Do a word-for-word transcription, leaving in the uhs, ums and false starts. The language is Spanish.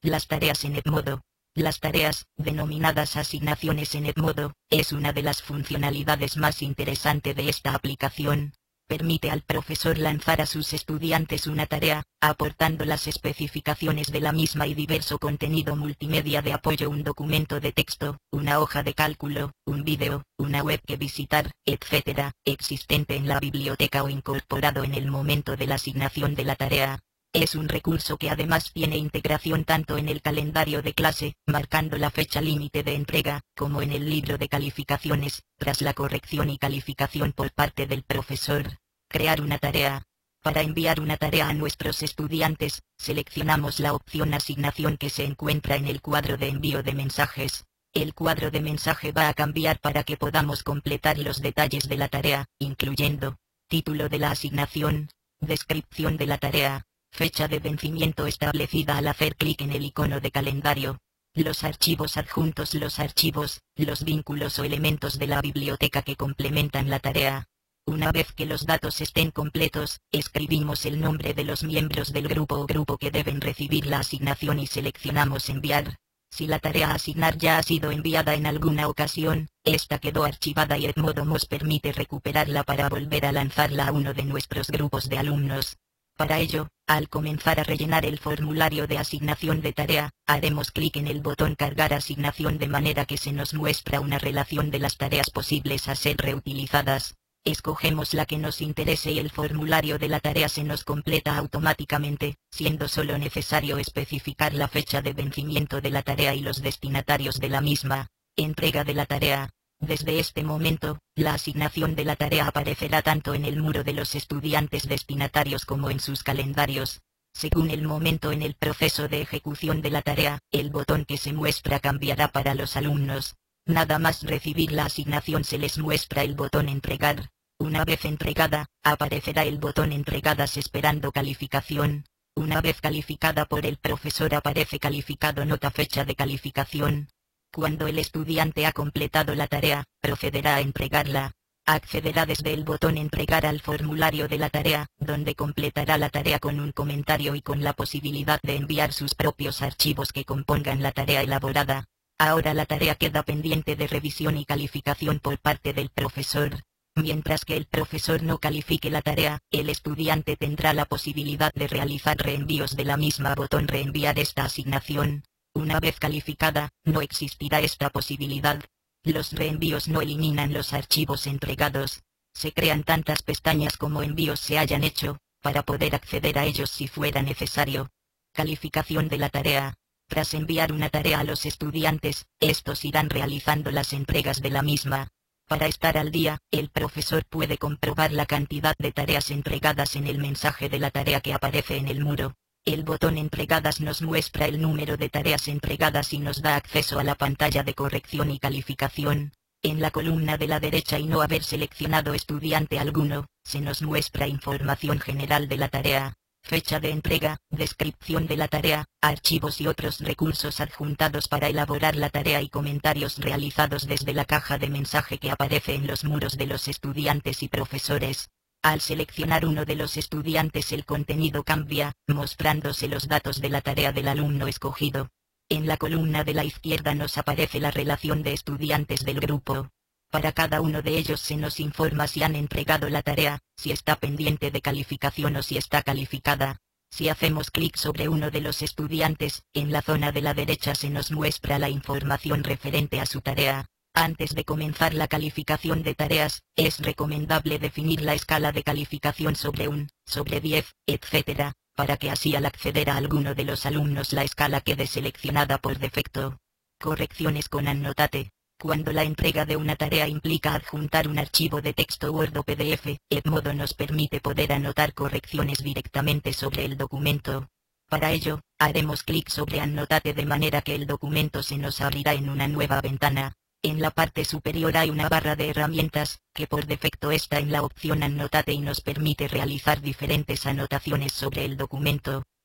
Las tareas en Edmodo. Las tareas, denominadas asignaciones en Edmodo, es una de las funcionalidades más interesantes de esta aplicación. Permite al profesor lanzar a sus estudiantes una tarea, aportando las especificaciones de la misma y diverso contenido multimedia de apoyo, un documento de texto, una hoja de cálculo, un vídeo, una web que visitar, etcétera, existente en la biblioteca o incorporado en el momento de la asignación de la tarea. Es un recurso que además tiene integración tanto en el calendario de clase, marcando la fecha límite de entrega, como en el libro de calificaciones, tras la corrección y calificación por parte del profesor. Crear una tarea. Para enviar una tarea a nuestros estudiantes, seleccionamos la opción asignación que se encuentra en el cuadro de envío de mensajes. El cuadro de mensaje va a cambiar para que podamos completar los detalles de la tarea, incluyendo título de la asignación, descripción de la tarea, fecha de vencimiento establecida al hacer clic en el icono de calendario, los archivos adjuntos, los archivos, los vínculos o elementos de la biblioteca que complementan la tarea. Una vez que los datos estén completos, escribimos el nombre de los miembros del grupo o grupo que deben recibir la asignación y seleccionamos enviar. Si la tarea a asignar ya ha sido enviada en alguna ocasión, esta quedó archivada y Edmodo nos permite recuperarla para volver a lanzarla a uno de nuestros grupos de alumnos. Para ello, al comenzar a rellenar el formulario de asignación de tarea, haremos clic en el botón Cargar asignación de manera que se nos muestra una relación de las tareas posibles a ser reutilizadas. Escogemos la que nos interese y el formulario de la tarea se nos completa automáticamente, siendo solo necesario especificar la fecha de vencimiento de la tarea y los destinatarios de la misma. Entrega de la tarea. Desde este momento, la asignación de la tarea aparecerá tanto en el muro de los estudiantes destinatarios como en sus calendarios. Según el momento en el proceso de ejecución de la tarea, el botón que se muestra cambiará para los alumnos. Nada más recibir la asignación se les muestra el botón Entregar. Una vez entregada, aparecerá el botón Entregadas esperando calificación. Una vez calificada por el profesor aparece calificado nota fecha de calificación. Cuando el estudiante ha completado la tarea, procederá a entregarla. Accederá desde el botón Entregar al formulario de la tarea, donde completará la tarea con un comentario y con la posibilidad de enviar sus propios archivos que compongan la tarea elaborada. Ahora la tarea queda pendiente de revisión y calificación por parte del profesor. Mientras que el profesor no califique la tarea, el estudiante tendrá la posibilidad de realizar reenvíos de la misma. Botón Reenviar esta asignación. Una vez calificada, no existirá esta posibilidad. Los reenvíos no eliminan los archivos entregados. Se crean tantas pestañas como envíos se hayan hecho, para poder acceder a ellos si fuera necesario. Calificación de la tarea. Tras enviar una tarea a los estudiantes, estos irán realizando las entregas de la misma. Para estar al día, el profesor puede comprobar la cantidad de tareas entregadas en el mensaje de la tarea que aparece en el muro. El botón Entregadas nos muestra el número de tareas entregadas y nos da acceso a la pantalla de corrección y calificación. En la columna de la derecha y no haber seleccionado estudiante alguno, se nos muestra información general de la tarea, fecha de entrega, descripción de la tarea, archivos y otros recursos adjuntados para elaborar la tarea y comentarios realizados desde la caja de mensaje que aparece en los muros de los estudiantes y profesores. Al seleccionar uno de los estudiantes el contenido cambia, mostrándose los datos de la tarea del alumno escogido. En la columna de la izquierda nos aparece la relación de estudiantes del grupo. Para cada uno de ellos se nos informa si han entregado la tarea, si está pendiente de calificación o si está calificada. Si hacemos clic sobre uno de los estudiantes, en la zona de la derecha se nos muestra la información referente a su tarea. Antes de comenzar la calificación de tareas, es recomendable definir la escala de calificación sobre un, sobre diez, etcétera, para que así al acceder a alguno de los alumnos la escala quede seleccionada por defecto. Correcciones con Annotate. Cuando la entrega de una tarea implica adjuntar un archivo de texto Word o P D F, Edmodo nos permite poder anotar correcciones directamente sobre el documento. Para ello, haremos clic sobre Annotate de manera que el documento se nos abrirá en una nueva ventana. En la parte superior hay una barra de herramientas, que por defecto está en la opción Annotate y nos permite realizar diferentes anotaciones sobre el documento.